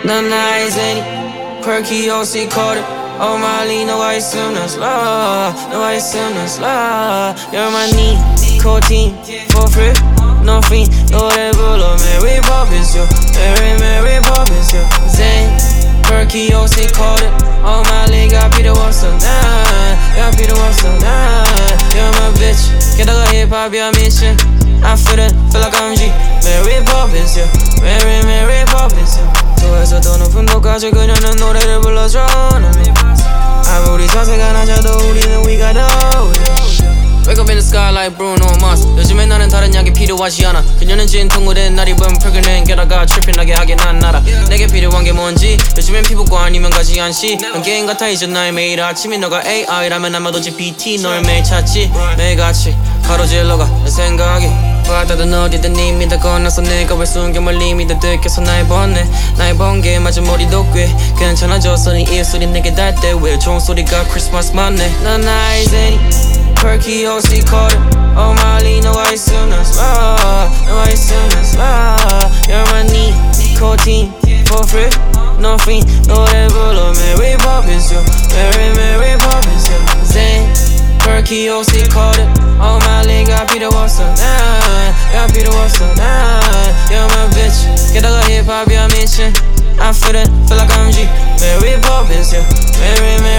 난 나의 제니 Perky OC caught it Oh Molly 너와 있으면 slide 너와 있으면 slide You're my knee Codeine for free No fiend 노래 불러 Mary Poppins yo Mary Poppins yo Zane Perky OC caught it Oh Molly가 필요 없어 난 필요 없어 난 You're my bitch 게다가 힙합이야 미친 I feel like I'm G Mary Poppins yeah Mary Poppins yeah 도에서 더 높은 곳까지 그녀는 노래를 불러줘 아무리 자세가 낮아도 우리는 we got Wake up in the sky like Bruno Mars 요즘에 나는 다른 약이 필요하지 않아 그녀는 진통으로 날 입은 프그는 게다가 트리핑하게 하게 난 알아 내게 필요한 게 뭔지 요즘엔 피부과 아니면 가지 않시 난 게임 같아 이제 나의 매일 아침이 너가 AI라면 아마도 GPT 널 매일 찾지 매일같이 가로질러가 내 생각이 바다든 어디든 이미 다 건너서 내가 왜 숨겨 멀리 믿어 들켜서 날 번네 날 번 게 맞은 머리도 꽤 괜찮아졌어 네 입술이 내게 닿을 때 왜 종소리가 크리스마스 맞네 난 나의 제니 Perky OC caught it Oh Molly 너와 있으면 slide 너와 있으면 slide You're my knee Codeine for free No fiend 노래 불러 Mary Poppins yo Mary Poppins yo Zane Perky OC caught it Oh Molly가 필요 없어 난 필요 없어 난 You're my bitch 게다가 힙합이야 미친 I feel like I'm G Mary Poppins yeah Mary